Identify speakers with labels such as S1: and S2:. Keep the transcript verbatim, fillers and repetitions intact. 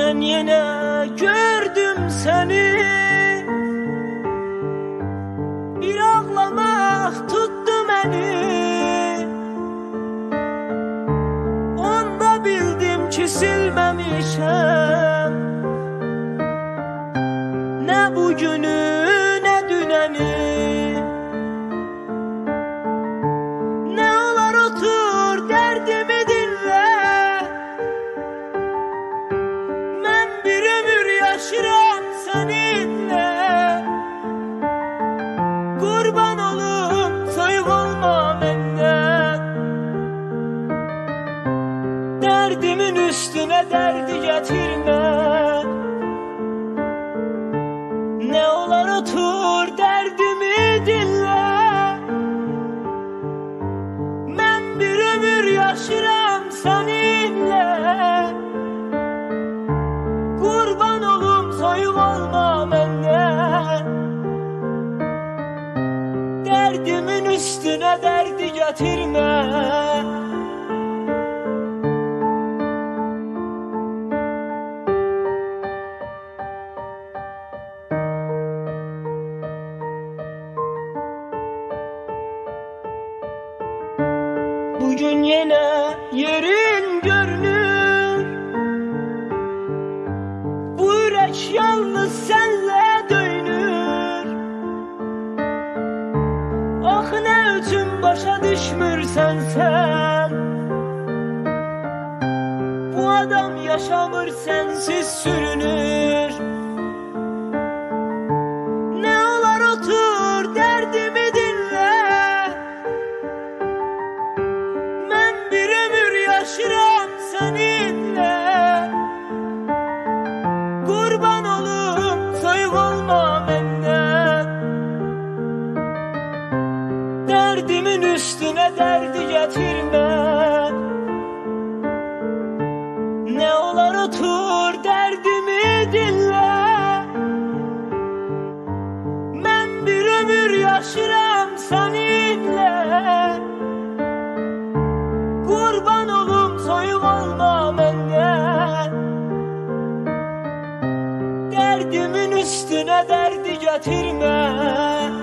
S1: Ben yine gördüm seni, bir ağlamak tuttu beni. Onda bildim ki silmemişim ne bugünü ne düneni. Ne olar otur derdimi dinle, ben bir ömür yaşıram seninle. Kurban olum soyup olma benden, derdimin üstüne derdi getirme. Ne olar otur derdimi dinle, ben bir ömür yaşıram seninle. Kurban olum soyup olma benden, derdimin üstüne derdi getirme. Bugün yine yerin görünür, bu yürek yalnız senle döyünür. Ah ne üçün başa düşmürsen sen, bu adam yaşamır sensiz sürünür. Ne olar otur derdimi dinle, ben bir ömür yaşıram seninle. Kurban olum soyup olma benden, derdimin üstüne derdi getirme. Ne olar otur derdimi dinle, ben bir ömür yaşıram seninle. Kurban olum soyup olma benden, derdimin üstüne derdi getirme.